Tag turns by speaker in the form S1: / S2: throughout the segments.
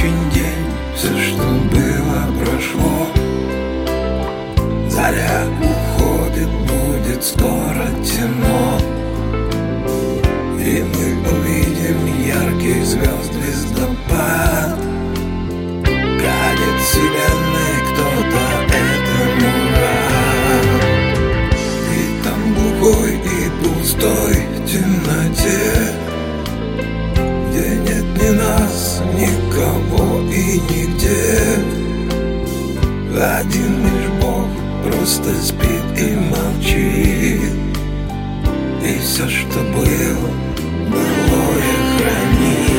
S1: окончен день, все, что было, прошло. Заря уходит, будет скоро темно, и мы увидим яркий звездопад. Конец вселенной, кто-то этому рад. И там глухой и пустой в темноте, где нет ни нас, никого и нигде. Один лишь Бог просто спит и молчит, и все, что было, былое хранит.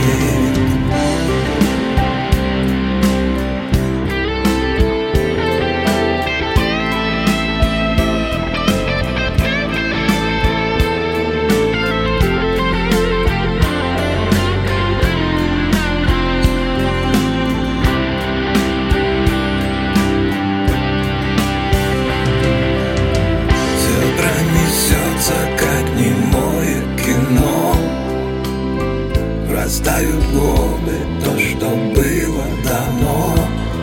S1: Как немое кино, растают годы, то, что было давно,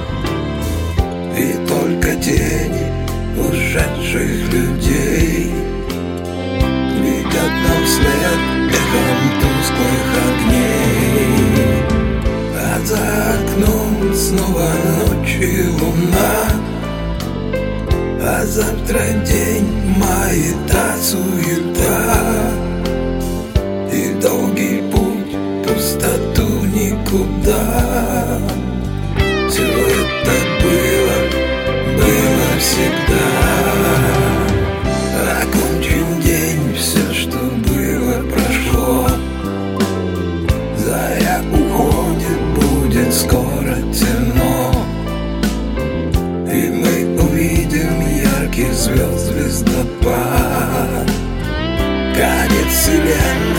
S1: и только тени ушедших людей глядят нам вслед эхом тусклых огней. А за окном снова ночь и луна, а завтра день, маята, суета, и долгий путь, пустоту никуда. Все это было всегда. Окончен день, все, что было, прошло. Заря уходит, будет скоро темно, и мы увидим яркий звездопад. Конец вселенной.